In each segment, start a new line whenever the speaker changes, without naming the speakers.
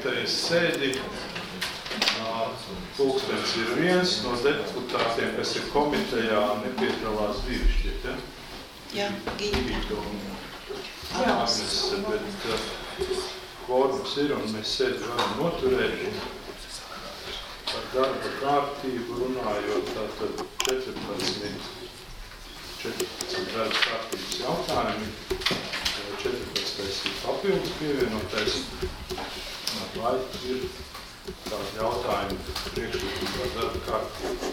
komitejas sēdi. Pulkstens ir viens no deputātiem, kas ir komitejā, nepiedalās divi šķiet, ja?
Jā, Gīta.
Agnese, bet kvorums ir un mēs sēdi varam noturēt. Par darba kārtību runājot, tātad 14 darba kārtības jautājumi. 14. ir papildus pievienotais. Vai ir tādi jautājumi priekšlikumi par darba kārtību?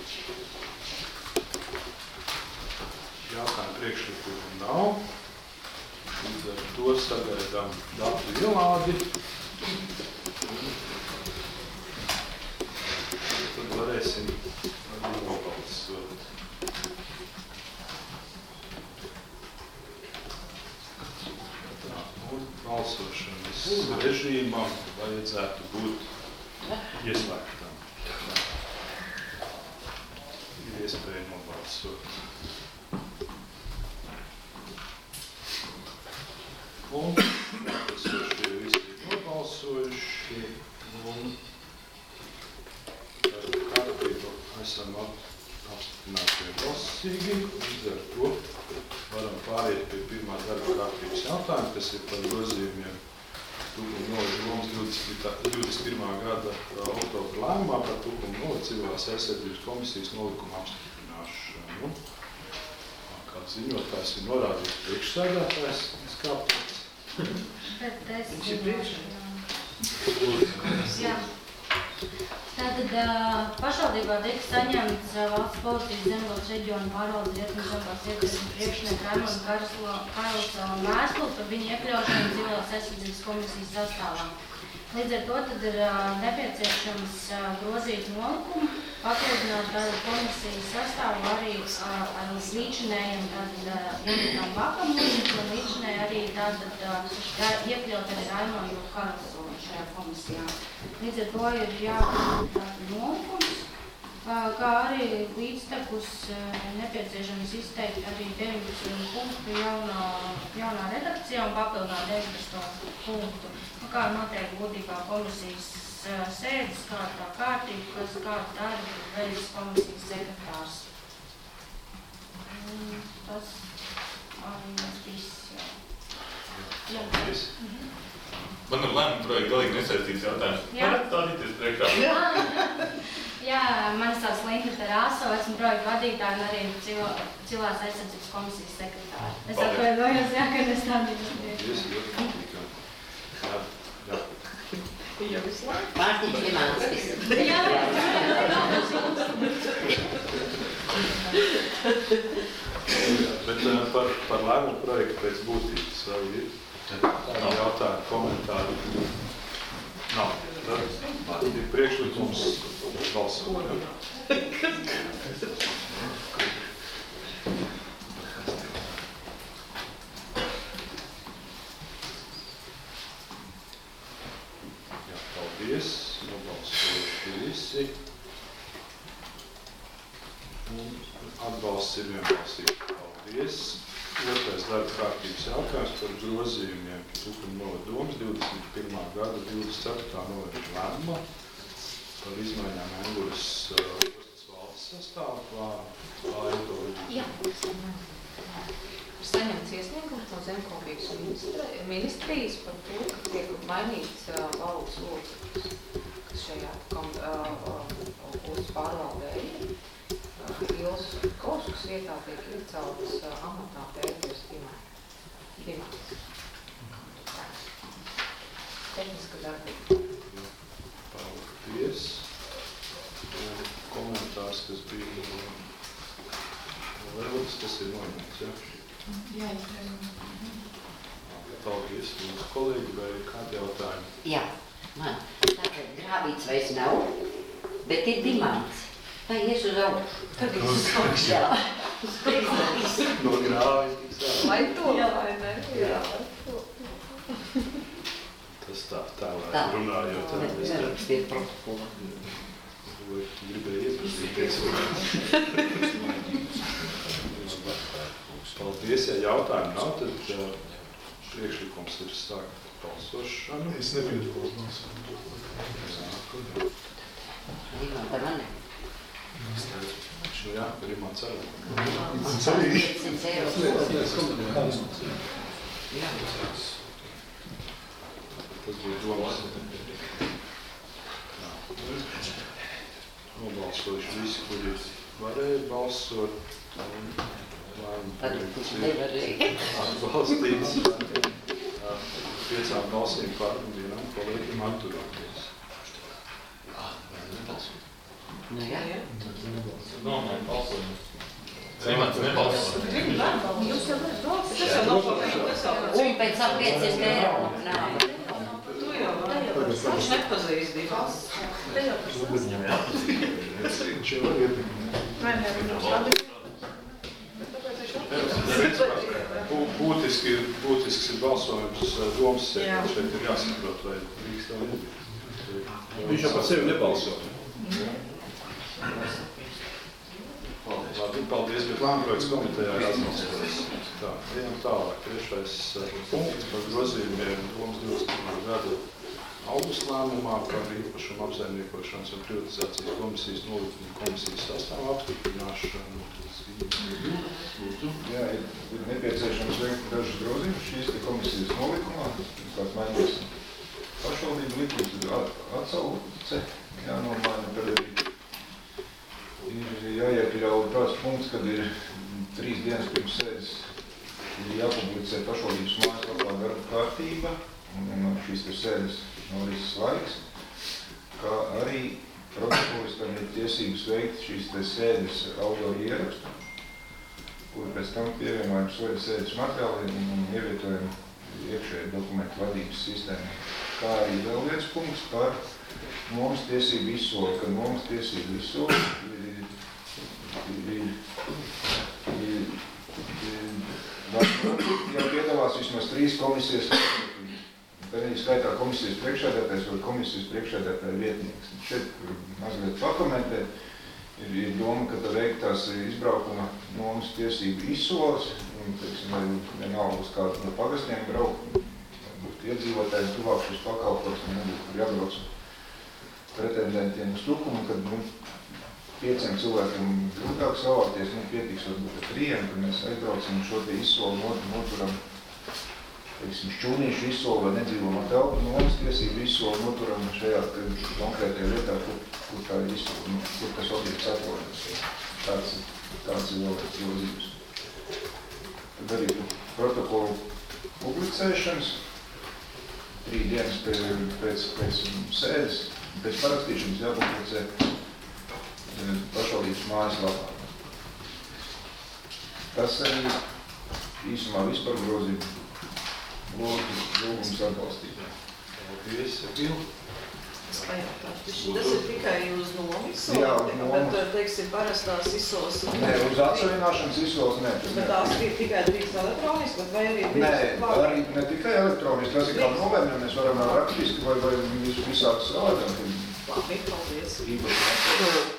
Jautājumu priekšlikumu nav. Līdz ar to sagaidām datu ielādi. Tad varēsim arī nobalsot. Un balsošanas režīmam vajadzētu būt ieslēgtam. Ir iespēja nobalsot. Un nākošie visi ir nobalsojuši. Un kārtību esam apstiprināti vienbalsīgi. Līdz ar to varam pāriet pie pirmā darba kārtības jautājuma, kas ir par grozījumiem Tūkumu 21. gada oktobra lēmumā par Tūkumu civilās aizsardzības komisijas nolikumu apstiprināšanu. Kāds ziņotājs ir norādījis priekšsēdētājs, kāpēc?
Bet es jā. Tātad pašvaldībā tika saņemts valsts politikas Zemgales reģiona pārvaldes Rietumu Zemgales ietversmes priekšnieku Raimonda Karlsona vēstuli par viņu iekļaušanu civilās aizsardzības komisijas sastāvā. Līdz ar to tad ir nepieciešams grozīt nolikumu, papildināt komisijas sastāvu arī ar līdzinējiem Janitām Bakamuļu, un līdzinēji arī iekļaut arī Raimondu Karlsonu šajā komisijā. Līdz ar to ir jāpārādāt nolikums, kā arī līdztekus nepieciešams izteikt arī 19 punktu jaunā redakcijā un papildināt 19 punktu. Kā notiek būtībā komisijas sēdes, kāda tā kārtība, kāda darba veids komisijas sekretārs. Tas arī mēs viss jau.
Man ir lēmuma projekta galīgi nesaistīts jautājums. Varat stādīties priekšā?
Jā, mani sauc Linda Terāso, esmu projekta vadītāja un arī civilās aizsardzības komisijas sekretāra. Es atvainojos, jā, ka nestādījos priekšā.
Pārtīk Limānskis.
Bet par lēmumu projektu pēc būtības vai ir tādi jautājumi, komentāri? Nav. Tad ir priekšlikums balsot. Paldies, nobalsojuši visi. Un atbalsts ir vienbalsīgi. Paldies. Otrais darba kārtības jautājums par grozījumiem Tūkumu domas 21. gada 24. novembra lēmumā par izmaiņām Enguras ostas valdes sastāvā.
Jā. Saņemts iesniegums no Zemkopības ministrijas par to, ka tiek mainīts valdes loceklis, kas šajā ostas pārvaldē ir. Ilis Kauskas vietā tiek ieceltas amatā Pēters Dimants. Tehniska darbība.
Paldies. Komentārs, kas bija Levots, kas ir noņemts, ja?
Jā,
Paldies, mūsu kolēģi, vai kādi jautājumi?
jā, man. Tātad grāvīts vairs nav, bet ir Dimants. Vai ies uz augšu?
Tad ir uz augšu.
Jā.
No grāvis.
Vai to, vai ne? Jā, vai to.
Tas tā var runājot.
Nerakstiet protokolā.
Gribēju iepazīties. Paldies, ja jautājumu nav, tad priekšlikums ir sākt balsošanu.
Es nepiedalos balsot.
Rīmā par mani.
Jā, Rimā ceru.
500 eiro. Jā.
Tas bija domas. Nobalsojuši visi, kuri varēja balsot.
Tad kurš nevarēja.
Atbalstīts. 5 balsīm par un 1 kolēģim atturēties.
Nu jā.
Balsojums. Rimants nebalso.
Jūs jau neesat balsot. Tas jau nav pabeigts.
Un pēc tam 500 eiro. Nā.
Tu jau viņš nepazīst divās.
Viņš jau var ietekmēt.
Vai ne, viņš labi.
Būtisks ir balsojums domas sēdē. Šeit ir jāsaprot, vai drīkst vai nedrīkst.
Viņš jau par sevi nebalso.
Labi, paldies, bet lēmprojekts komitejā ir atbalstoties. Tā, ejam tālāk. 3. punkts par grozījumiem domas 20. gada augusta lēmumā par īpašumu apsaimniekošanas un privatizācijas komisijas nolikumu komisijas sastāvu apstiprināšanu. Lūdzu.
Jā, ir nepieciešams veikt dažas grozījumus šīs komisijas nolikumā, kāds mainīs pašvaldību likums, atsauce, jānomaina, tad ir jāiekļauj tāds punkts, kad ir 3 dienas pirms sēdes jāpublicē pašvaldības mājaslapā darba kārtība un šīs sēdes norises laiks, kā arī protokolistam ir tiesības veikt šīs sēdes audio ierakstu, kur pēc tam pievienojam sēdes materiāliem un ievietojam iekšēju dokumentu vadības sistēmu. Kā arī vēl viens punkts par nomas tiesību izsoli, kad nomas tiesību izsoli jau piedalās vismaz 3 komisijas, pēdējā skaitā komisijas priekšsēdētājs vai komisijas priekšsēdētāja vietnieks. Šeit mazliet pakomentēt. Ir doma, ka tā veiktās izbraukuma nomas tiesību izsoles, un, teiksim, vienalga uz kādu no pagastiem braukt, būtu iedzīvotājiem tuvāk šis pakalpojums, un nebūtu jābrauc pretendentiem uz tukumu, kad 5 cilvēkiem grūtāk savāties, pietiks varbūt ar 3, kad mēs aizbraucam šo te izsoli noturam, teiksim, šķūnīšu izsoli vai nedzīvamā telpa nomas tiesību izsoli noturam šajā konkrētajā vietā, kur tā ir izsoli, kur tas objekts atrodas. Tāds ir vēl grozījums. Tad arī protokolu publicēšanas 3 dienas pēc sēdes, pēc parakstīšanas jāpublicē pašvaldības mājaslapā. Tas arī īsumā vispār grozījumu. Lūgums atbalstīt.
Paldies, Egil.
Tas ir tikai uz nomas,
Jā, uz nomas.
bet, teiksim, parastās izsoles.
Nē, uz atsavināšanas izsoles nē.
Bet tās ir tikai drīkst elektroniski, vai arī
Nē, arī ne tikai elektroniski, tas ir kā novērnē, mēs varam rakstiski vai visādi savādāk.
Labi, paldies.
Īpaši atbalstīt.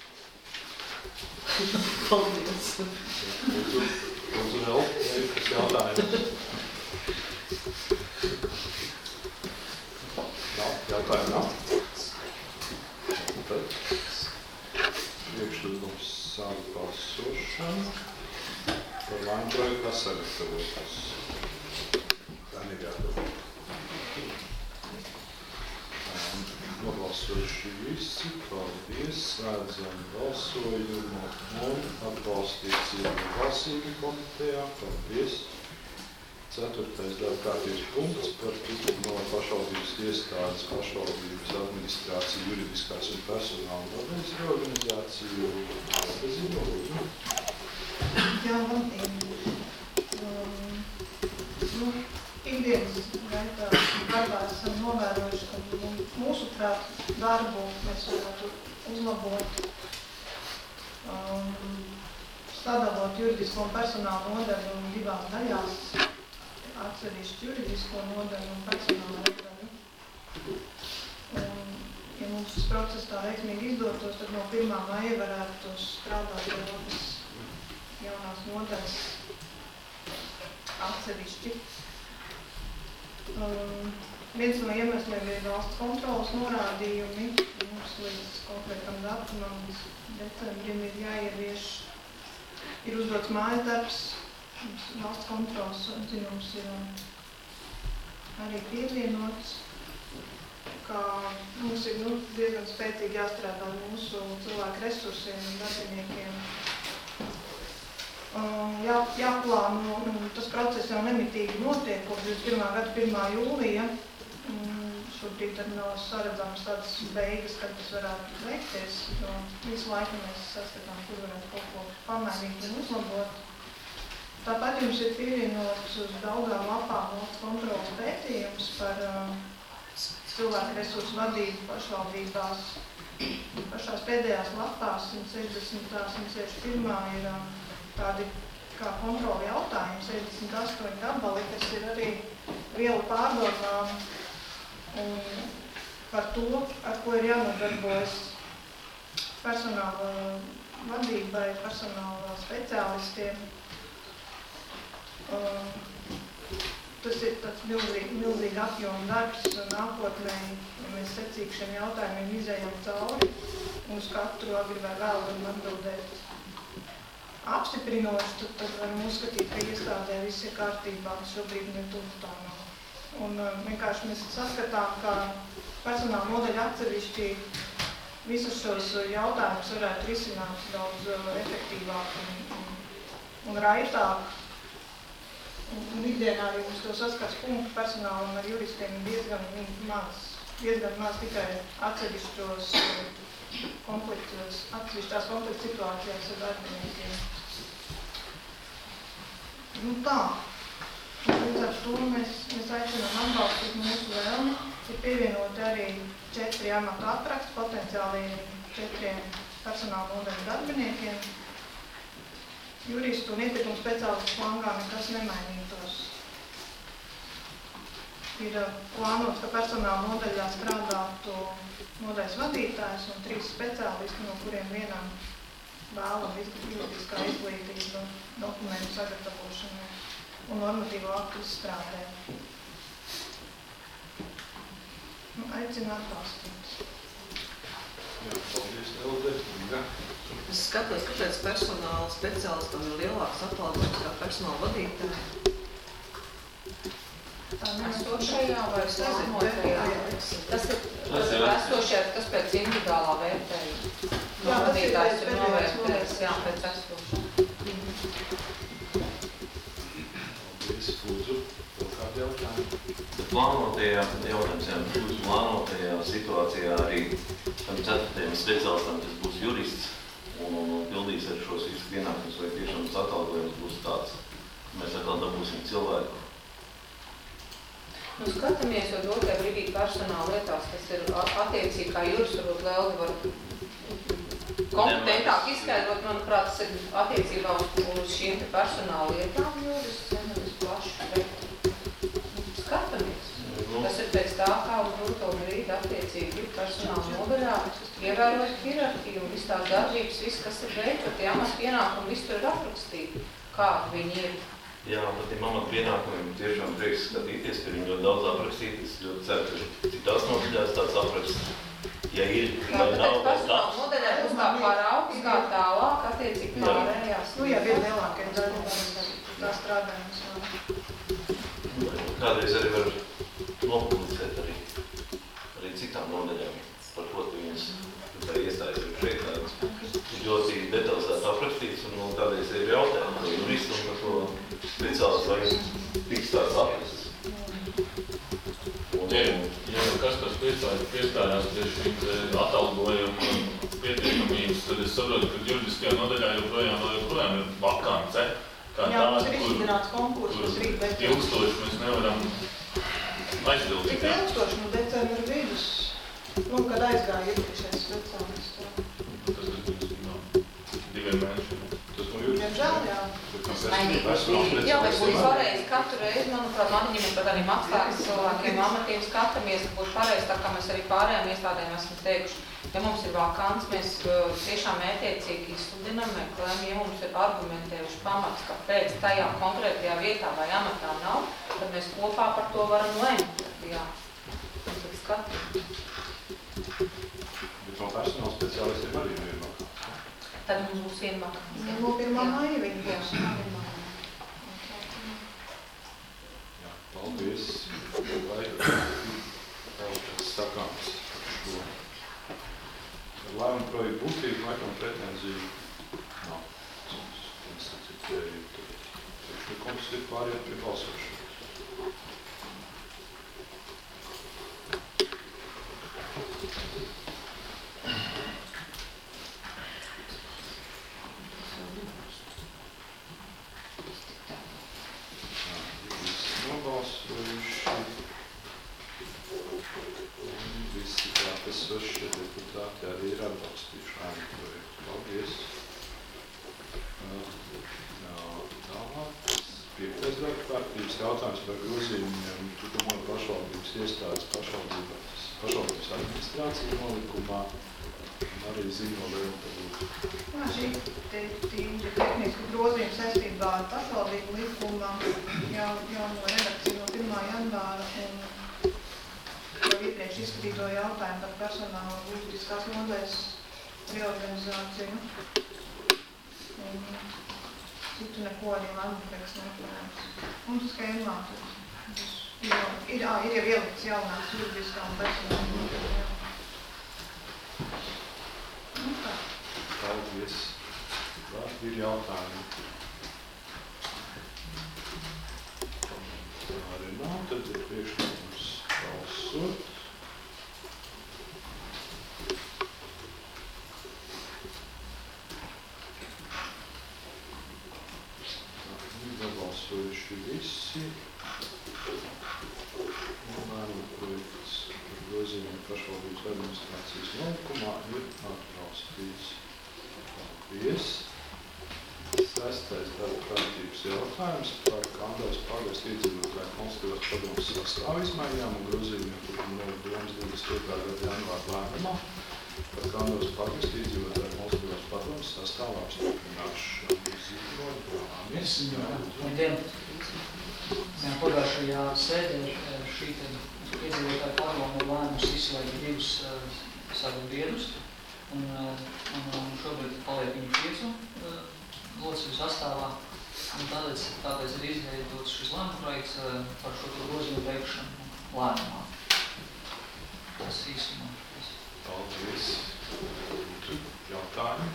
Paldies.
Lūdzu vēl, kas jautājums? Jautājumu nav? Tad priekšlikums sāk balsošanu par lēmprojektu, kas sagatavotas. Tā negādāt. Nobalsojuši visi, paldies, slēdzam balsojumu un atbalstīts vienbalsīgi komitejā, paldies. 4. darba kārtības punkts par tukumu no pašvaldības iestādes, pašvaldības administrāciju, juridiskās un personāla reorganizāciju.
Jā, labdien. Ikdienas gaitā darbā esam novērojuši, ka mūsuprāt darbu mēs varētu uzlabot, sadalot juridisko un personālu nodaļu 2 daļās. Atsevišķi juridisko nodaļu un personāla nodaļu. Ja mums šis process tā veiksmīgi izdotos, tad no 1. maija varētu strādāt Eiropas jaunās nodaļas atsevišķi. Viens no iemesliem ir valsts kontrolas norādījumi. Mums līdz konkrētam datumam, decembrim, ir jāievieš, ir uzdots mājas darbs. Valsts kontrolas atzinums ir arī pievienots, ka mums ir diezgan spēcīgi jāstrādā mūsu cilvēku resursiem un darbiniekiem. Jāplāno, tas process jau nemitīgi notiek, kopš 21. gada 1. jūlija. Šobrīd tad nav saredzams tādas beigas, kad tas varētu veikties, jo visu laiku mēs saskatām, kur varētu kaut ko pamainīt un uzlabot. Tāpat jums ir pievienots uz daudzām lapām valsts kontrolas pētījums par cilvēku resursu vadību pašvaldībās. Pašās pēdējās lapās, 160. 161. ir tādi kā kontrola jautājumi, 68 gabali, kas ir arī vielu pārdomām un par to, ar ko ir jānodarbojas personāla vadībai, personāla speciālistiem. Tas ir tāds milzīgi apjoma darbs nākotnē, ja mēs secīgi šiem jautājumiem izējam cauri un uz katru agri vai vēl varam atbildēt apstiprinoši, tad varam uzskatīt, ka iestādē viss ir kārtībā, šobrīd netuvu tā nav. Un vienkārši mēs saskatām, ka personāla modeļi atsevišķi visus šos jautājumus varētu risināt daudz efektīvāk un raitāk. Un ikdienā arī mums to saskars punktu personālam ar juristiem diezgan maz tikai atsevišķos atsevišķās konflikta situācijās ar darbiniekiem. Tā. Līdz ar to mēs aicinām atbalstīt mūsu vēlmi. Ir pievienoti arī 4 amatu apraksti potenciāliem 4 personāla nodaļu darbiniekiem. Juristu un iepirkuma speciālistu flangā nekas nemainītos. Ir plānots, ka personāla nodaļā strādātu nodaļas vadītājs un 3 speciālisti, no kuriem vienam vēlam juridiskā izglītība, dokumentu sagatavošanai un normatīvo aktu izstrādē. Aicinu atbalstīt.
Paldies, Elde.
Es skatos, kāpēc personāla speciālistam ir lielāks atalgojums kā personāla vadītāji.
Esošajā vai plānotajā? Tas ir esošais, kas pēc individuālā vērtējuma. Vadītājs ir novērtējis, jā, pēc esošā.
Paldies, lūdzu. Vēl kādi jautājumi?
Plānotajā situācijā arī tam 4. speciālistam, kas būs jurists un pildīs ar šos visus pienākumus, vai tiešām tas atalgojums būs tāds, mēs atkal dabūsim cilvēku.
Skatāmies jau dotajā brīdī personāla lietās, kas ir attiecīgi kā jurists, varbūt Lelga var kompetentāk izskaidrot, manuprāt, tas ir attiecībā uz šīm te personāla lietām jurists, nevis plaši, bet skatāmies. Tas ir pēc tā, kā uz doto brīdi attiecīgi ir personāla nodaļā, ievērot hierarhiju un viss tās darbības, viss, kas ir veikot, amata pienākumi, viss tur ir aprakstīti, kādi viņi ir.
Jā, par tiem amata pienākumiem tiešām prieks skatīties, ka viņi ļoti daudz aprakstīti. Es ļoti ceru, ka citās nodaļās tāds apraksts, ja ir, vai nav, vai
personāla nodaļā būs kā paraugs, kā tālāk, attiecīgi pārējās.
Ja ir lielākais darbības, tā strādājums.
Kādreiz arī var nopublicēt arī citām nodaļām, par ko tu viņas iestājas ir šeit tāds ļoti detalizēti aprakstīts un kādreiz ir jautājumi par juristu un par to speciālistu, vai tiks tāds aprasts.
Ja kas tas piestājās pie šīm atalgojuma pietiekamības, tad es saprotu, ka juridiskajā nodaļā joprojām ir vakance.
Jā, mums ir izsludināts konkurss, kas rīt beidzās.
Ilgstoši mēs nevaram aizpildīt.
Cik ilgstoši? Decembra vidus. Kad aizgāja iepriekšējais speciālists.
Tas ir 2 mēnešiem.
Diemžēl, jā.
Jā, bet būtu pareizi katru reizi, manuprāt, Madiņiem par tādiem apstākļiem cilvēkiem, amatiem skatāmies, ka būtu pareizi, tā kā mēs arī pārējām iestādēm esam teikuši. Ja mums ir vakants, mēs tiešām mētiecīgi izsludinām, meklējam, ja mums ir argumentējuši pamats, kāpēc tajā konkrētajā vietā vai amatā nav, tad mēs kopā par to varam lemt. Jā, un tad skatīt.
Bet no personāla speciālistiem arī ir vakants.
Tad mums būs viena vakants.
Nu, 1. maija viņi būs.
Jā, paldies. Vai kaut kas sakāms par šo? Lēmuma projektu būtību laikam pretenziju nav. Priekšlikums ir pāriet pie balsošanas. Nobalsojuši. Visi klātesošie deputāti arī ir atbalstījuši lēmumu projektu. Paldies. Tālāk. 5. darba kārtības jautājums par grozījumiem Tukumoja pašvaldības iestādes pašvaldības administrācijas nolikumā un arī Zīmolēm par lūdzu.
Jā, šī tehniska grozījuma saistībā ar pašvaldību likumā jauno redakciju no 1. janvāra un jau iepriekš izskatīto jautājumu par personāla būtiskās nodaļas reorganizāciju. Un citu neko arī lēmumu teksts neparādās. Mums skēmā ir jau ielikts jaunās juridiskā un personāla nodaļa.
Paldies. Ir jautājumi. Arī nav, tad ir priekšlikums balsot. Balsojuši visi. Lēmuma projekts par grozījumu pašvaldības administrācijas nolikumā ir atbalstīts. Paldies. 6. darba kārtības jautājums par Kandavas pagastu iedzīvotāju konstitutīvās padomes sastāvu izmaiņām un grozījumiem Tukumoja domas 22. gada janvāra lēmumā par Kandavas pagastu iedzīvotāju konstitutīvās padomes sastāvu apstiprināšanu.
Pagājušajā sēdē šī iedzīvotāju padome lēmums izslēgt 2 savus biedrus, un šobrīd paliek viņu 5 locekļu sastāvā, un tāpēc ir izveidots šis lēmuma projekts par šo grozījumu veikšanu lēmumā. Tas īsumā.
Paldies. Jautājumi?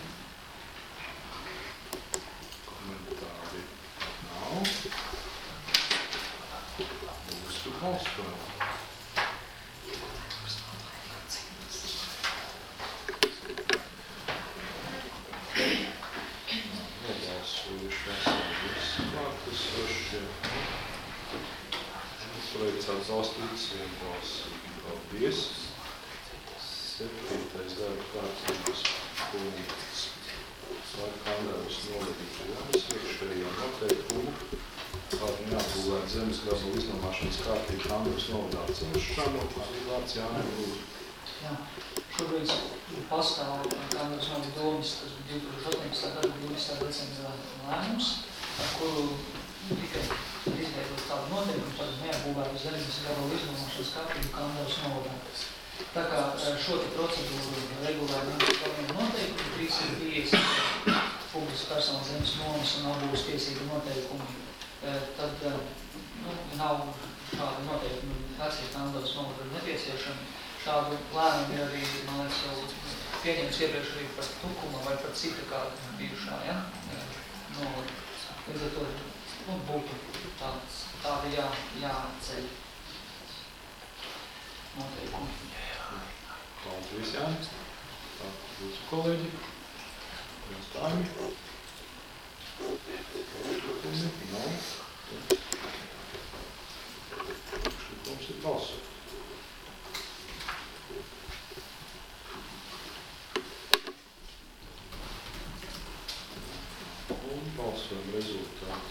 Komentāri nav. Būsu balsojumu. Projekts atbalstīts vienbalsīgi. Paldies. 7. darba kārtības punkts par Kandavas novada domas iekšējo noteikumu par neapbūvēt zemes gabalu iznomāšanas kārtību Kandavas novadā atcelšanu. Arī vārds Jānim lūdzu.
Jā, šobrīd pastāv Kandavas novada domas, tas bija 2018. gada 20. decembra lēmums, ar kuru tikai izveidot tādu noteikumu par neapbūvētu zemes gabalu iznomāšanas kārtību Kandavas novadā. Tā kā šo procedūru regulē galvenie noteikumi, 350 publiskas personāla zemes nomas un apbūves tiesību noteikumi, tad nav šādi noteikumi atcīt Kandavas novada nepieciešami. Šādu lēmumu ir arī, man liekas, jau pieņemts iepriekš arī par Tukuma vai par cita kāda bijušā, ja? Novada. Līdz ar to būtu tādi jāceļ noteikumi.
Paldies, Jānis. Lūdzu, kolēģi. Jautājumi? Nav. Priekšlikums ir balsot. Un balsojam rezultātu.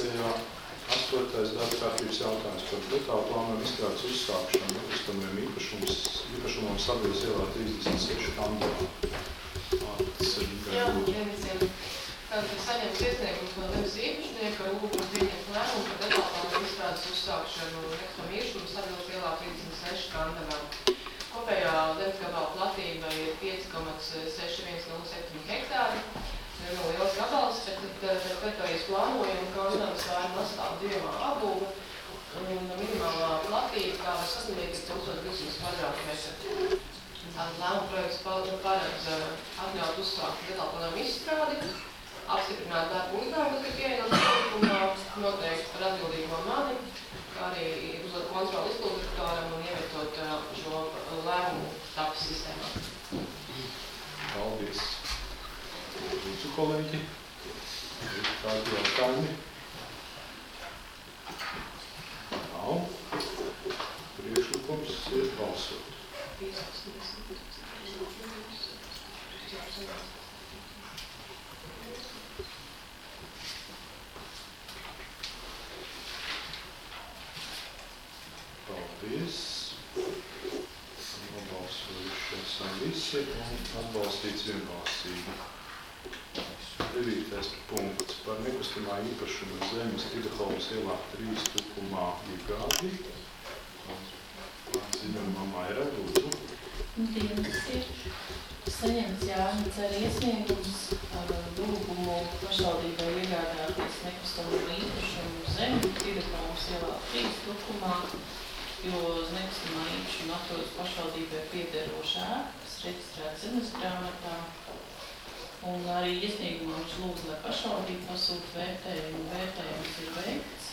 sesijā. 8. darba kārtības jautājums par detālu plānu izstrādes uzsākšanu nekustamiem īpašumam Sabiedras ielā 36 Kandavā.
Jā, visiem. Tātad saņemts iesniegums no zemes īpašnieka ar lūgumu pieņemt lēmumu par detālu plānu izstrādes uzsākšanu nekustamiem īpašumam Sabiedras ielā 36 Kandavā. Kopējā zemes gabala platība ir 5,6107 hektāri. Ir no liels gabals, bet teritorijas plānojumu Kandavas vairs pastāv divamā apbūve un minimālā platība, kā var sasniegt, ir 1200 kvadrātmetri. Tātad lēmuma projekts paredz atļaut uzsākt detālplānojumu izstrādi, apstiprināt darbu uzdevumus, kas pieejams likumā, noteikti par atbildīgo mani, kā arī uzdot kontroli izpilddirektoram un ievietot šo lēmumu tapas sistēmā.
Paldies. Lūdzu, kolēģi. Kādi jautājumi? Nav. Priekšlikums ir balsot. Paldies. Nobalsojuši esam visi un atbalstīts vienbalsīgi. 9. punkts par nekustamā īpašuma zemes Tidahovas ielā 3 tukumā iegādi. Ziņojumā Maira, lūdzu.
Dienas ir saņemts Jānis ar iesniegums ar lūgumu pašvaldībai iegādāties nekustamo īpašumu zemi Tidahovas ielā 3 tukumā, jo uz nekustamā īpašuma atrodas pašvaldībai piederošā ēka, kas reģistrēta zemes grāmatā. Un arī iesniegumā viņš lūdz, lai pašvaldība pasūta vērtējumu. Vērtējums ir veikts.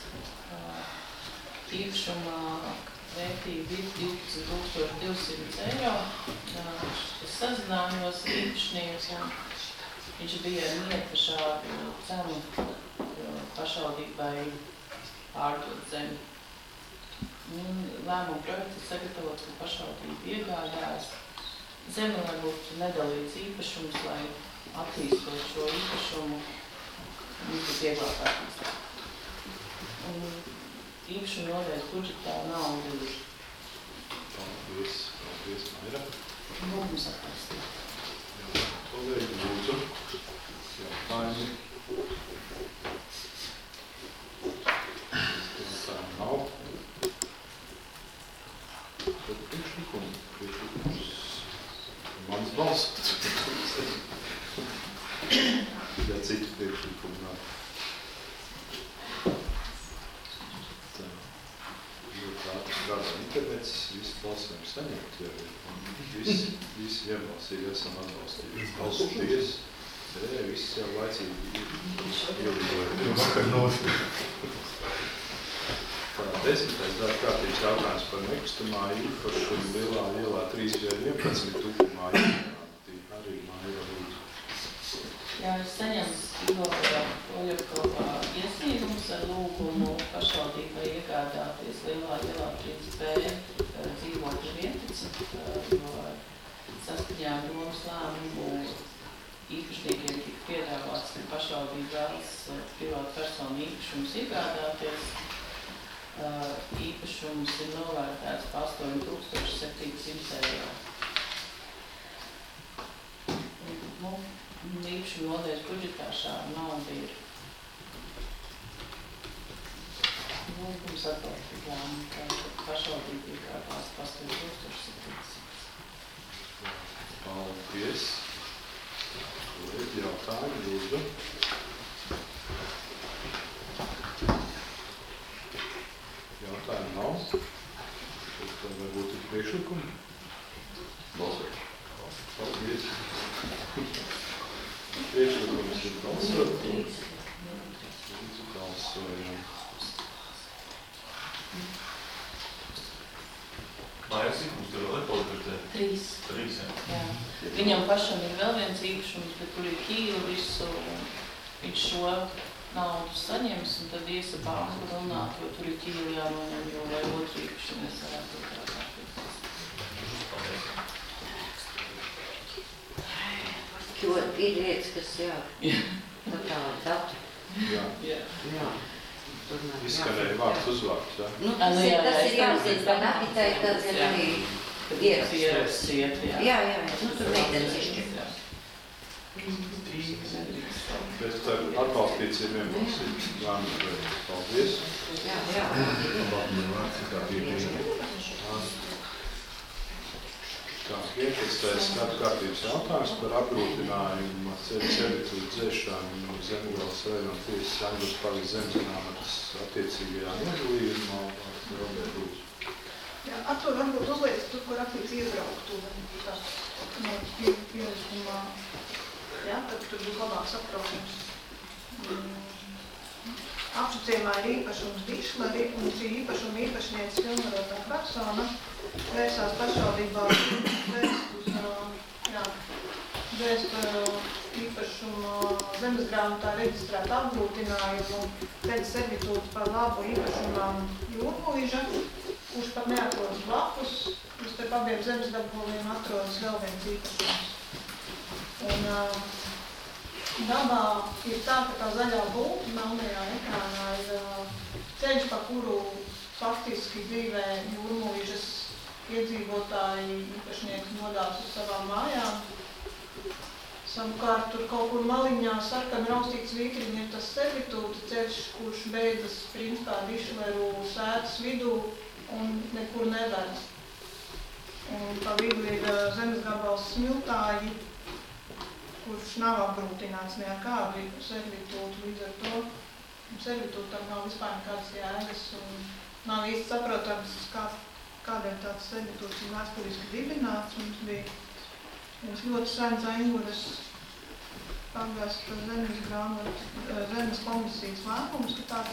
Īpašumā vērtība ir 12,200 eiro. Es sazinājos ar īpašnieku, un viņš bija miet par šādu cenu pašvaldībai pārdot zemi. Lēmuma projekts ir sagatavots, ka pašvaldība iegādājas zemi, lai būtu nedalīts īpašums, lai attīstot šo īpašumu, viņš būtu vieglāk attīstīt. Un īpašumu nodeļas budžetā nauda ir.
Paldies, Maira.
Lūgums atbalstīt.
Kolēģi, lūdzu. Jautājumi. Jautājumi nav. Tad priekšlikums. Mans balsts. Ja citu priekšlikumu nav. Tā. Strādā internets, visi balsojumi saņemt, ja visi iebalsīgi esam atbalstīti. Paldies. Visi jau laicīgi ielikojumi. 10. darba kārtības jautājums par nekustamā īpašumu lielā ielā 311 tukumā iegādi. Arī Maira lūdzu.
Jā, es saņemts Igora Oļevkova iesniegums ar lūgumu pašvaldībai iegādāties lielā ielā 3B dzīvokļu 11, jo saskaņā ar domas lēmumu īpašniekiem tika piedāvāts, ka pašvaldība vēlas privātu personu īpašumus iegādāties. Īpašums ir novērtēts par 8700 eiro. Īpašuma nodeļas budžetā šāda nauda ir. Lūgums atbalstīt lēmumu, ka pašvaldība iegādās par 8700.
Paldies. Kolēģi, jautājumi, lūdzu. Jautājumu nav. Tad varbūt ir priekšlikumi. Balsot. Paldies. Priekšlikums ir balsot. Lūdzu, balsojam.
Mājas īpašums tur vēl ir palika?
3.
3, jā.
Viņam pašam ir vēl viens īpašums, bet tur ir Kīla visu, un viņš šo naudu saņems, un tad iesabās runāt, jo tur ir Kīla jānoņem, jo vai otru īpašumu es varētu būt
Jo ir lietas, kas jā, tā datu.
Jā.
Jā.
Izskanēja vārds uzvārds, ja?
Nu, tas ir jāzina, ka Navitai tāds ir arī ieraksts. Jā, nu tur meitenes izšķirtās.
Bet atbalstīsim vienbalsīgi. Paldies.
Jā.
Tā, 15. skatu kārtības jautājums par apgrūtinājumu ceļu servitūru dzēšanu no Zemgales rajona tiesas Angļus Pagļu zemzināmatas attiecīgajā nodalījumā.
Jā, ar to varbūt uzliec tur, kur rakstīts iebrauktu. No pielikumā, jā, tad tur būs labāk saprotams. Apšuciemā ir īpašums Dišleri un šī īpašuma īpašniece pilnvarotā persona vērsās pašvaldībā vēst īpašuma zemesgrāmatā reģistrēt apgrūtinājumu pēc servitūtas par labu īpašumām Jūrmuiža, kurš pat neatrodas blakus, uz starp abiem zemesgabaliem atrodas vēl viens īpašums. Un dabā ir tā, ka tā zaļā būta melnajā ekrānā ir ceļš, pa kuru faktiski dzīvē Jūrmuižas iedzīvotāji īpašnieki nodās uz savām mājām. Savukārt tur kaut kur maliņā sarkani raustīts vītriņi ir tas servitūta ceļš, kurš beidzas principā Dišleru sētas vidū un nekur neved. Un pa vidu ir zemesgabals Smiltāji, kurš nav apgrūtināts ne ar kādu servitūtu, līdz ar to servitūtam nav vispār nekādas jēgas un nav īsti saprotams, kādēļ tāds servitūts ir vēsturiski dibināts. Mums bija viens ļoti sens Aņguras pagasta zemes komisijas lēmums, ka tāds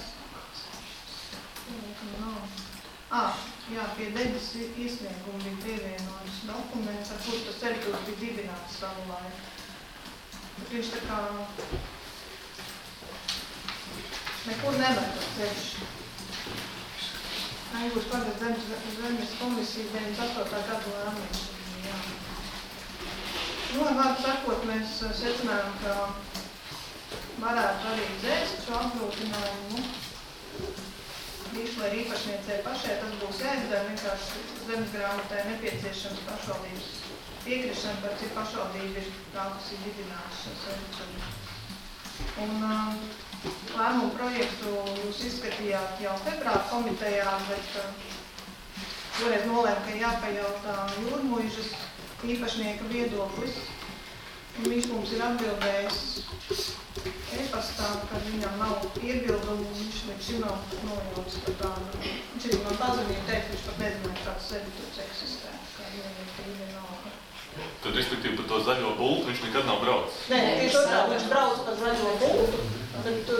nav. Jā, pie deģes iesnieguma bija pievienojas dokuments, ar kuru tas servitūts bija dibināts savu laiku. Bet viņš tā kā nekur nevar tas ceļš. Aņguras pagasta zemes komisijas 98. gadu lēmums. Nu, ar vārdu sakot, mēs secinājām, ka varētu arī dzēst šo apgrūtinājumu. Dišleri īpašniecei pašai tas būs jāizdara, vienkārši zemesgrāmatai nepieciešams pašvaldības piekrišana, par cik pašvaldība ir tā, kas ir dibināts šo servitumu. Un lēmumu projektu jūs izskatījāt jau februāra komitejā, bet toreiz nolēma, ka jāpajautā Jūrmuižas īpašnieka viedoklis. Un viņš mums ir atbildējis e-pastā, kad viņam nav iebildumu, viņš līdz šim nav nojaucis par tādu. Viņš arī man pazemīgi teikt, viņš pat nezināja, kāds servitūts eksistē, kā vienalga.
Tad, respektīvi, par to zaļo bultu viņš nekad nav braucis?
Nē, tieši otrādi, viņš brauc par zaļo bultu, bet tur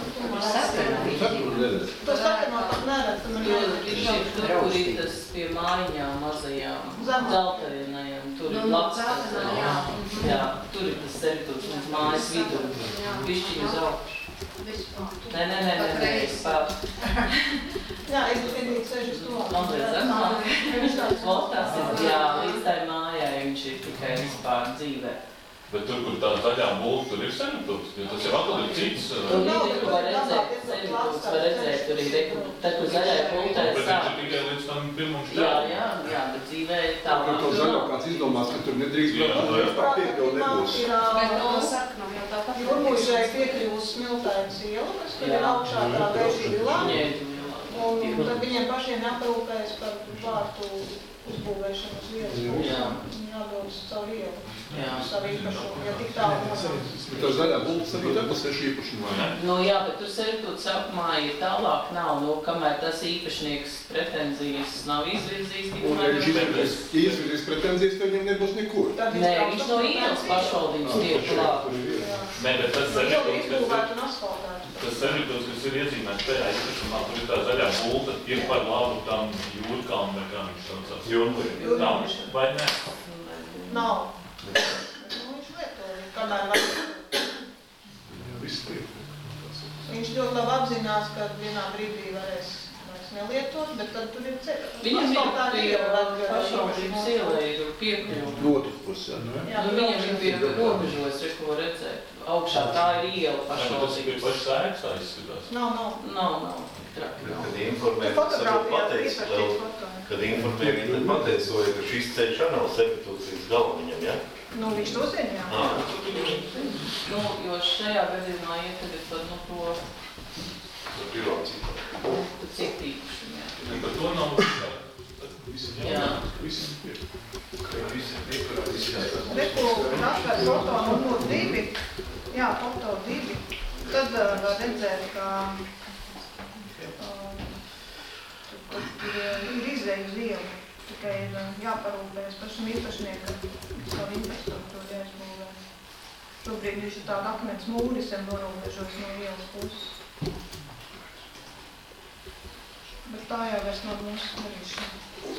to sakarnā pat neredz.
Tur ir tas pie mājiņām mazajām, dzeltainajām, tur ir labs. Jā, tur ir tas servitūts mums mājas vidū, bišķiņu uz augšu. Nē, spēl.
Jā, es vienīgi sežu uz to.
Man līdz tas ir, jā, līdz tai mājai viņš ir tikai vispār dzīvē.
Bet tur, kur tā zaļā bulta, tur ir servitūts, jo tas jau atkal ir cits.
Tur var redzēt, servitūts var redzēt, tur ir tad, kur zaļai bultai
sāk. Bet viņš ir tikai līdz tam pirmam šķēlam.
Jā, bet dzīvē tā.
Par to zaļo kāds izdomās, ka tur nedrīkst braukt, tas tā piekļuva nebūs.
Bet no sarkanam jau tā pat.
Jūrmuižai piekļuvus Smiltājas iela, kas tur ir augšā tā vēršī vilā. Un tad viņiem pašiem jāparūpējas par vārtu uzbūvēšanu uz vietas. Jādodas caur ielu. Savu īpašumu, ja tik tālu nosauc.
Bet tā zaļā bulta saprot, nebūs seši īpašumu.
Nu jā, bet tur servitūts sākumā ir tālāk nav, kamēr tas īpašnieks pretenzijas nav izvirzījis.
Un ja viņš izvirzīs pretenzijas, tad viņam nebūs nekur.
Nē, viņš no ielas pašvaldības tiek klāt.
Nē, bet tas servitūts, kas ir iezīmēts tajā īpašumā, tur ir tā zaļā bulta, ir par labu tam jūrkalnu, vai kā viņš saucās. Jūrmuiža. Vai ne?
Nav. Viņš lietoja, kamēr vajag. Viņš ļoti labi apzinās, ka vienā brīdī varēs vairs nelietot, bet tad tur ir ceļš.
Viņam ir pie pašvaldības ielai ir piekļuva.
Otru pusē, ne?
Viņam ir pie robežos, ko redzēt. Augšā tā ir iela pašvaldības.
Tas bija pašs ēks aizskatās.
Nav.
Kad informēja, kad informēja, viņi tad pateicoja, ka šis ceļš nav servitūts līdz galam viņam, ja?
Nu, viņš to zina, jā.
Nu, jo šajā gadījumā iet tagad par, nu, to
privāciju.
Citu īpašumu, jā.
Par to nav visam jānāk.
Reku atver foto numur 2, jā, foto 2, tad var redzēt, ka ir izēju uz ielu, tikai ir jāparūpējas pašam īpašniekam, savu infrastruktūru jāizbūvē. Šobrīd viņš ir tāda akmens mūris, norūbežos no ielas puses. Bet tā jau vairs nav mūsu darīšana.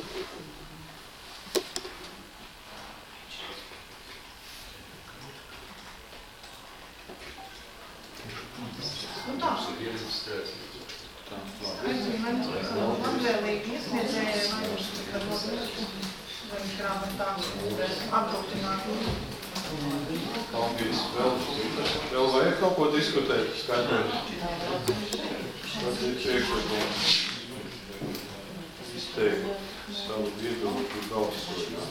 Nu tā. Labvēlīgi iesniedzēja vai grāmatā apgrūtināt.
Paldies. Vēl vajag kaut ko diskutēt, skaidrot? Tad ir priekšlikumu izteikt savu viedokļu balsojumā.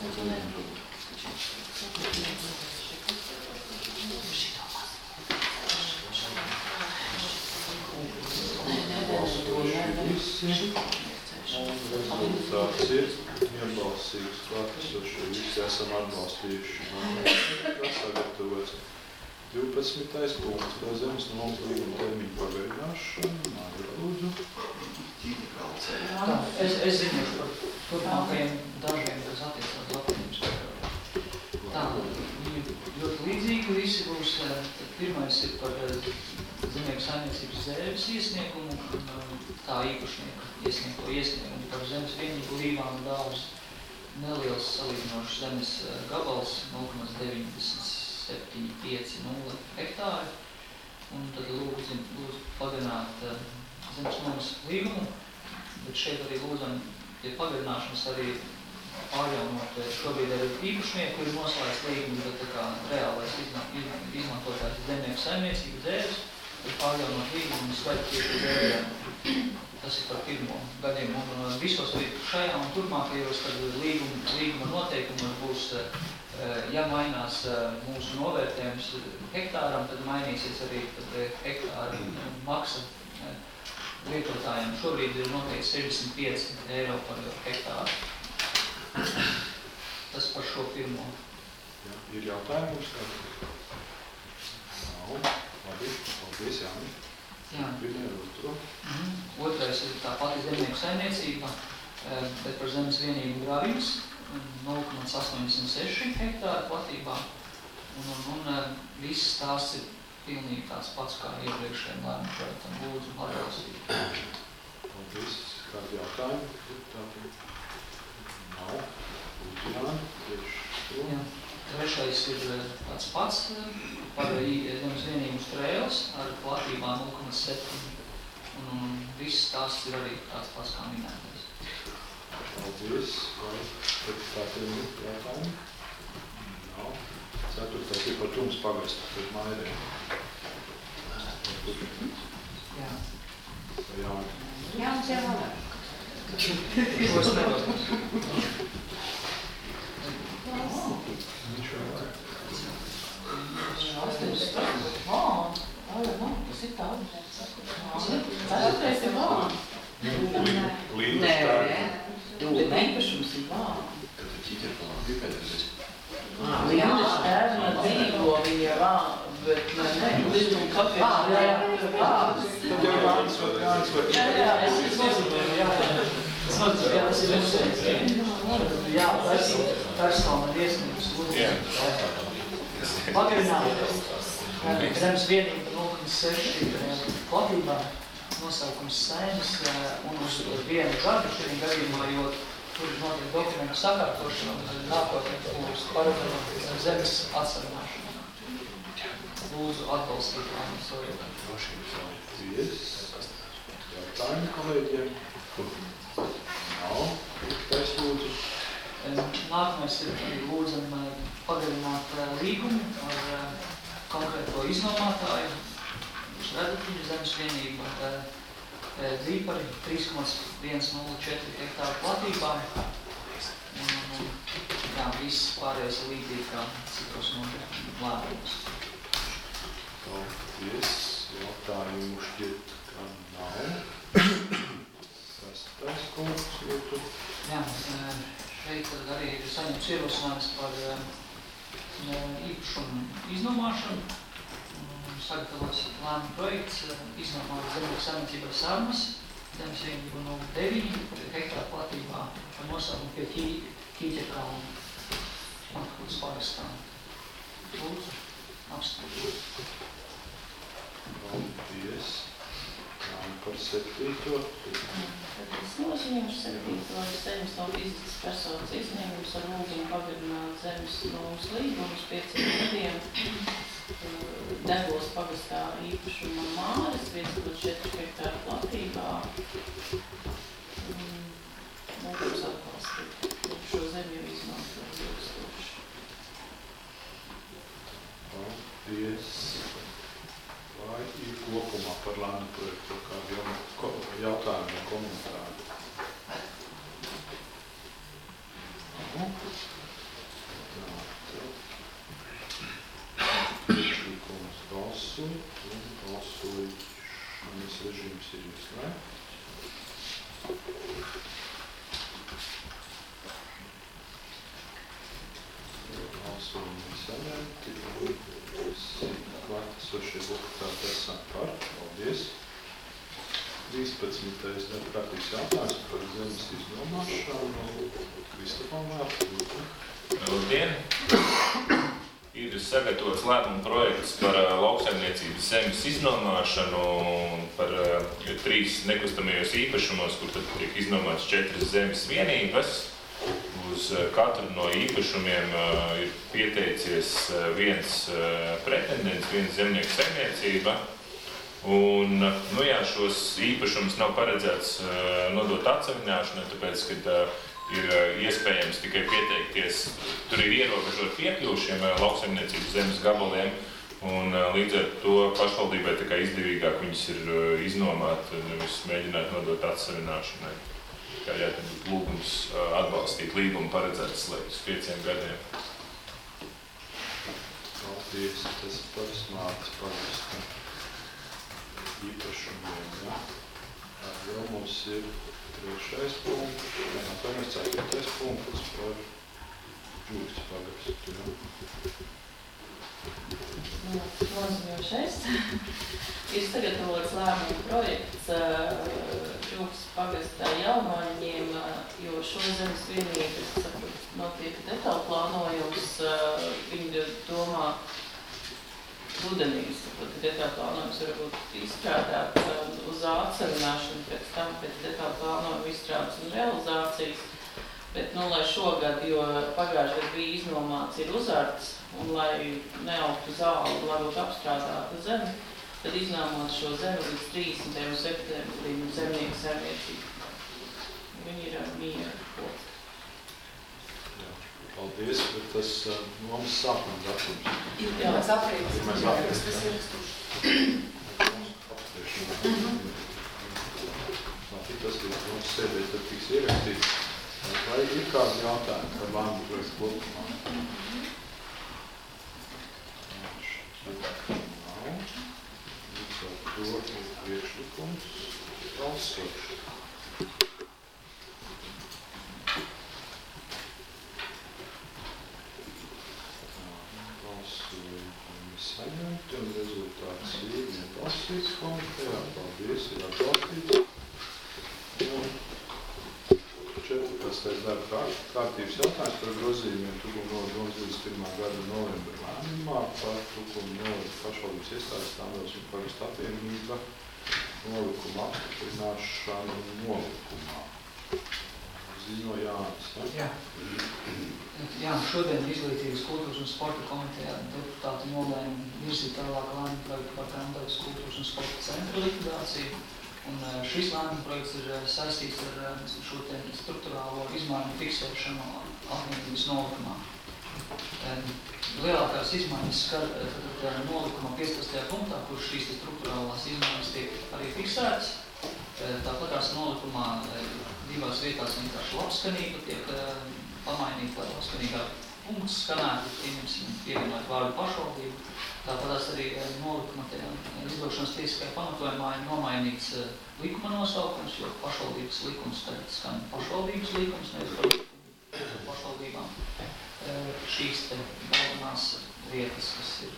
Visi, un rezultāts ir iebalsīgs, klātesošie visi esam atbalstījuši. Tas sagatavots 12. punkts par zemes nomas līguma termiņu pagarināšanu. Māja, lūdzu.
Es ziņošu par turpmākajiem dažiem, kas attiecās Latvijas. Tā, viņi ļoti līdzīgi visi būs. Pirmais ir par zemnieku saimniecības zēves iesniegumu, tā īpašnieku iesniegumu par zemes vienību līvām dāvas neliels salīdzinošs zemes gabals 0,975 hektāri. Un tad lūdzu pagarināt zemes nomas līgumu, bet šeit arī lūdzam pie pagarināšanas arī pārjaunot šobrīd ar īpašnieku, ir noslēgts līgums, bet tā kā reālais izmantotājs zemnieku saimniecību zēves, ir pārjaunot līgumu un slēgt tieši zēvējām. Tas ir par pirmo gadiem. Un visos šajā un turpmākajos, kad līguma noteikumos būs, ja mainās mūsu novērtējums hektāram, tad mainīsies arī hektāra maksa lietotājiem. Šobrīd ir noteikti 65 eiro par hektāru. Tas par šo pirmo.
Jā, ir jautājumi mums? Nav. Labi, paldies, Jāni.
Jā.
Otro.
Otrais ir tā pati zemnieku saimniecība, bet par zemes vienību grāvības 0,86 hektāru platībā. Un viss tās ir pilnīgi tāds pats kā iepriekšējiem lēmumu projektam. Lūdzu, atbalstīt.
Paldies. Kādi jautājumi? Nav. Lūdzu, Jāni.
Jā. Trešais ir tāds pats par zemes vienību strēles ar platībā 0,7. Un viss tās ir arī tāds pats kā minētais.
Paldies. Vai tātad ir jautājumi? Nav. Ceturtais ir par Tums pagastu, par Mairēm.
Jā.
Vai Jāni?
Jānis jau vairāk.
Tas ir tāds. Tas ir vārds.
Nē,
Bet īpašums ir vārds.
Līdz
ērna dzīvo viņa vārds, bet ne, līdz un kāpēc vārds.
Tad jau Jānis var.
Es nezinu, tas ir uzsveic. Jā, persona iesniegus lūdzu. Pagarināt zemes vienību 0,6 platībā, nosaukums Saimas un uz vienu gadu šajā gadījumā, jo tur ir notiek dokumentu sakārtošana un nākotnē būs paredzama zemes atsarināšana. Lūdzu atbalstīt lēmumu.
Paldies. Jautājumi kolēģiem? Nav. Piektais lūdzu.
Nākamais ir arī lūdzam pagarināt līgumu ar konkrēto iznomātāju, Redakļu zemes vienību Dzīpari 3,104 hektāru platībā. Jā, viss pārējais ir līdzīgi kā citos lēmumus.
Paldies. Jautājumu šķiet, ka nav. Sastais punkts, lūdzu.
Jā, šeit arī ir saņemts ierosinājums par īpašumu iznomāšanu. Sagatavots lēmuma projekts iznomāt zemnieku saimniecībā Sarmas, zemes vienību 09 hektāru platībā par nosaukumu pie Ķīķekalna, Matkūtas pagastā. Lūdzu, apstāt.
Paldies. Par 7.
Es noziņošu 7. zemes no fizikas personas izņēmums ar lūgumu pagarināt zemes nomas līgumus 5 gadiem. Degos pagastā īpašuma Māres 1,4 hektāru platībā. Lūgums atbalstīt. Šo zemi jau izmanto 2000.
Paldies. Vai ir kopumā par lēmumu projektu kādi jautājumi un komentāri? Priekšlikums balsoja un balsošanas režīms ir izslēgts. Balsojumi saņemti un klātesošie deputāti esam par. Paldies. 13. deputātīs jautājums par zemes iznomāšanu. Kristofam vārds.
Labdien! Ir sagatavots lēmuma projekts par lauksaimniecības zemes iznomāšanu par 3 nekustamajos īpašumos, kur tad tiek iznomāts 4 zemes vienības. Uz katru no īpašumiem ir pieteicies viens pretendents, viens zemnieku saimniecība. Un, nu jā, šos īpašumus nav paredzēts nodot atsavināšanai, tāpēc, ka ir iespējams tikai pieteikties, tur ir ierobežot piekļuvu šiem lauksaimniecības zemes gabaliem, un līdz ar to pašvaldībai tā kā izdevīgāk viņas ir iznomāt, nevis mēģināt nodot atsavināšanai. Kā jā, tad būtu lūgums atbalstīt līgumu paredzētas slēgt uz 5 gadiem.
Paldies, tas par smārts pagasta īpašumiem, jā. Vēl mums ir 3. punkts, mēs 4. punkts par Džūgas pagastu, jā.
Noziņošais. Ir sagatavots lēmuma projekts Džūgas pagastā Jaunoņiem, jo šo zemes vienību notiek detālu plānojums, viņi domā rudenīs, tāpēc detālu plānojums var būt izstrādāt uz atsavināšanu, pēc tam pēc detālu plānojuma izstrādes un realizācijas. Bet, nu, lai šogad, jo pagājušajā gadā bija iznomāts, ir uzarts, un lai neaugtu zāli, un lai būtu apstrādāta zeme, tad iznomāt šo zemi līdz 30. septembrim zemnieku saimniecību. Viņi ir ar mieru kopā.
Paldies, bet tas mums sākuma datums.
Jā, mēs aprīlis.
Mēs aprīlis, tas ir tas, ka mums sēdē tad tiks ierakstīts. Vai ir kādi jautājumi par lēmumu projektu kopumā? Nav. Līdz ar to ir priekšlikums balsošs. Balsojumi saņemti un rezultāts ir nebalsīts komitejā. Paldies, ir atbalstīts. 14. darba kārtības jautājums par grozījumiem Tukuma novada 21. gada novembra lēmumā par Tukuma novada pašvaldības iestādes Tāmros un pagastu apvienība nolikuma apstiprināšanu nolikumā. Ziņo Jānis, ja?
Jā, šodien Izglītības, kultūras un sporta komitejā deputāti nolēma virzīt tālāk lēmumu projektu par Kandagas kultūras un sporta centra likvidāciju, Un šis lēmuma projekts ir saistīts ar šo te struktūrālo izmaiņu fiksēšanu attiecības nolikumā. Lielākās izmaiņas skar nolikuma 15. punktā, kur šīs struktūrālās izmaiņas tiek arī fiksētas. Tāpatās nolikumā divās vietās vienkārši labskanība tiek pamainīta, lai labskanīgā punkts skanētu, pievienot vārdu pašvaldību. Tāpatās arī nolikuma izdošanas tiesiskajā pamatojumā ir nomainīts likuma nosaukums, jo pašvaldības likums tagad skan pašvaldības likums, nevis par pašvaldībām. Šīs te galvenās vietas, kas ir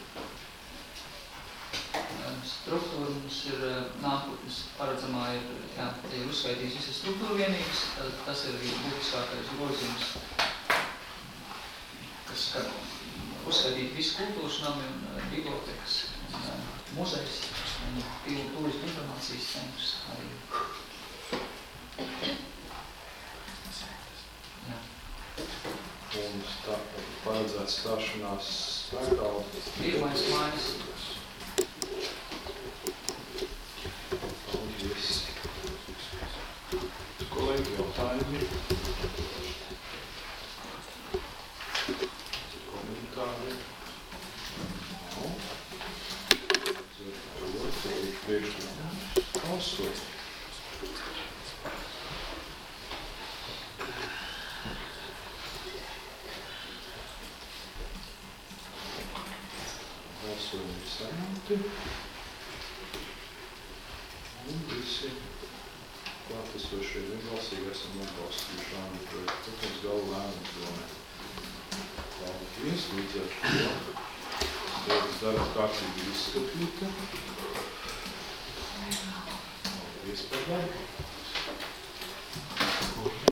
struktūra, mums ir nākotnes paredzamā, ir uzskaitījis visas struktūra vienības, tas ir būtiskākais grozījums, kas skar uzskaitīt visu kultūras nami un bibliotekas, un muzejs, un turismu informācijas centrs arī. Jā.
Un tā paredzēts stāšanās spēkā.
1. mājas.
Paldies. Kolēģi, jautājumi? Komentāri? Nav. Priekšlikums. Balsot. Balsojumi saņemti. Un visi klātesošie vienbalsīgi esam atbalstījuši lēmumu projektu. Protams, galvu lēmumu domē. Paldies, līdz ar to. Darba kārtība izskatīta. Paldies par darbu.